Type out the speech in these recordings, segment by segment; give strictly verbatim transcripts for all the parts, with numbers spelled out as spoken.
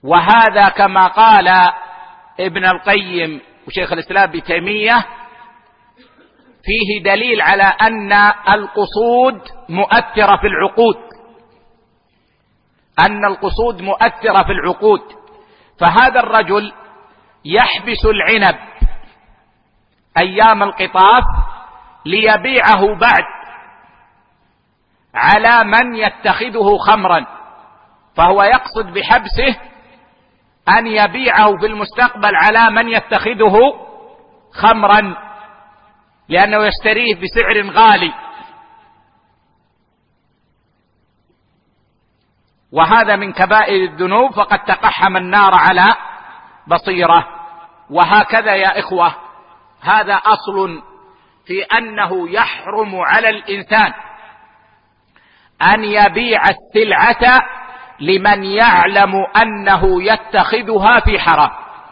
وهذا كما قال ابن القيم وشيخ الإسلام ابن تيمية فيه دليل على أن القصود مؤثرة في العقود، أن القصود مؤثرة في العقود. فهذا الرجل يحبس العنب أيام القطاف ليبيعه بعد على من يتخذه خمرا، فهو يقصد بحبسه أن يبيعه في المستقبل على من يتخذه خمرا، لأنه يشتريه بسعر غالي. وهذا من كبائر الذنوب، فقد تقحم النار على بصيرة. وهكذا يا إخوة، هذا أصل في أنه يحرم على الإنسان أن يبيع السلعة لمن يعلم أنه يتخذها في حرام.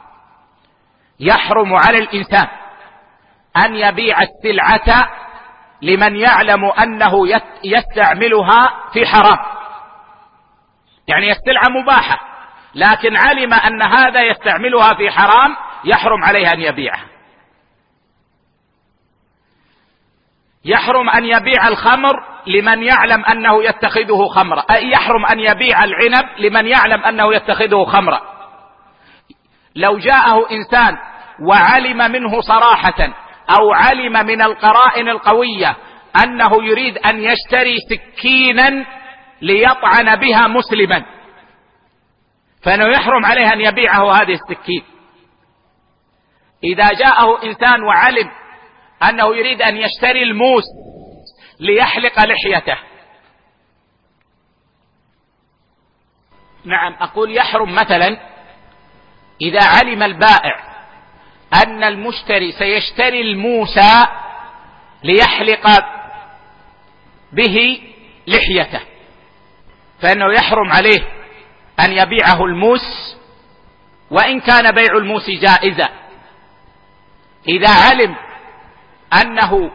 يحرم على الإنسان أن يبيع السلعة لمن يعلم أنه يستعملها في حرام. يعني السلعة مباحة، لكن علم أن هذا يستعملها في حرام، يحرم عليه أن يبيعها. يحرم أن يبيع الخمر لمن يعلم أنه يتخذه خمرا، أي يحرم أن يبيع العنب لمن يعلم أنه يتخذه خمرا. لو جاءه إنسان وعلم منه صراحة أو علم من القرائن القوية أنه يريد أن يشتري سكينا ليطعن بها مسلما، فإنه يحرم عليه أن يبيعه هذه السكين. إذا جاءه إنسان وعلم أنه يريد أن يشتري الموس ليحلق لحيته، نعم أقول يحرم مثلا إذا علم البائع أن المشتري سيشتري الموس ليحلق به لحيته، فإنه يحرم عليه أن يبيعه الموس وإن كان بيع الموس جائزا. إذا علم أنه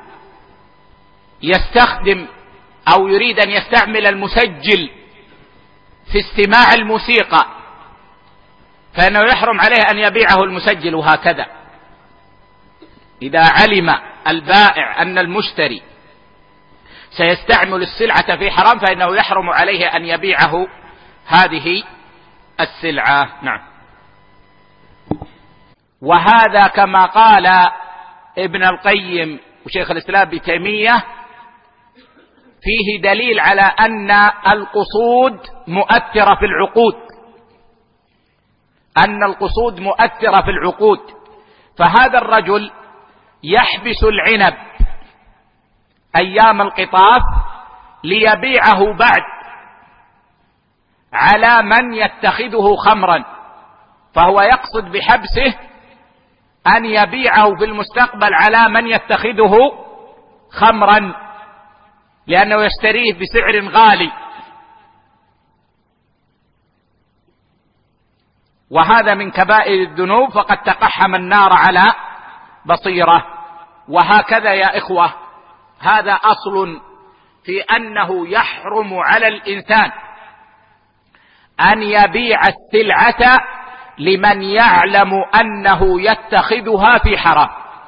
يستخدم أو يريد أن يستعمل المسجل في استماع الموسيقى، فإنه يحرم عليه أن يبيعه المسجل. وهكذا إذا علم البائع أن المشتري سيستعمل السلعة في حرام، فإنه يحرم عليه أن يبيعه هذه السلعة. نعم. وهذا كما قال ابن القيم وشيخ الإسلام ابن تيمية فيه دليل على أن القصود مؤثرة في العقود، أن القصود مؤثرة في العقود. فهذا الرجل يحبس العنب أيام القطاف ليبيعه بعد على من يتخذه خمرا، فهو يقصد بحبسه أن يبيعه في المستقبل على من يتخذه خمرا، لأنه يشتريه بسعر غالي. وهذا من كبائر الذنوب، فقد تقحم النار على بصيرة. وهكذا يا إخوة، هذا أصل في أنه يحرم على الإنسان أن يبيع السلعة لمن يعلم أنه يتخذها في حرام.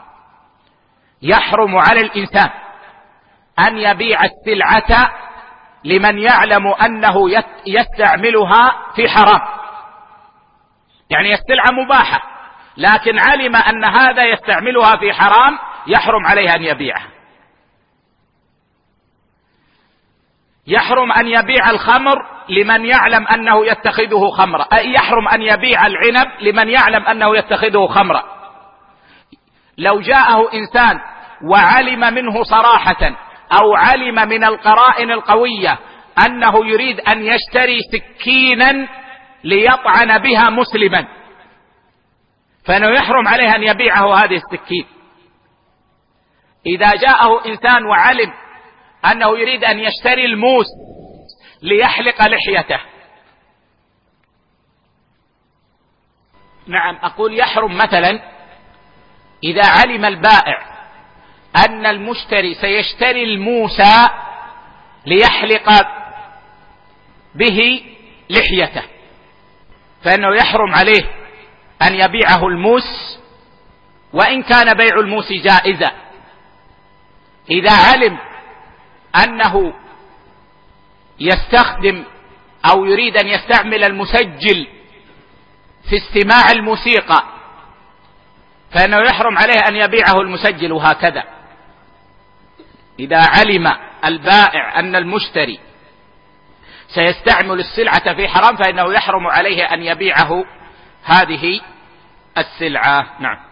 يحرم على الإنسان أن يبيع السلعة لمن يعلم أنه يستعملها في حرام. يعني السلعة مباحة، لكن علم أن هذا يستعملها في حرام، يحرم عليه أن يبيعها. يحرم أن يبيع الخمر لمن يعلم أنه يتخذه خمرا، أي يحرم أن يبيع العنب لمن يعلم أنه يتخذه خمرا. لو جاءه إنسان وعلم منه صراحة أو علم من القرائن القوية أنه يريد أن يشتري سكينا ليطعن بها مسلما، فإنه يحرم عليه أن يبيعه هذه السكين. إذا جاءه إنسان وعلم أنه يريد أن يشتري الموس ليحلق لحيته، نعم أقول يحرم مثلا إذا علم البائع أن المشتري سيشتري الموس ليحلق به لحيته، فإنه يحرم عليه أن يبيعه الموس وإن كان بيع الموس جائزا. إذا علم أنه يستخدم أو يريد أن يستعمل المسجل في استماع الموسيقى فإنه يحرم عليه أن يبيعه المسجل هكذا. إذا علم البائع أن المشتري سيستعمل السلعة في حرام فإنه يحرم عليه أن يبيعه هذه السلعة. نعم.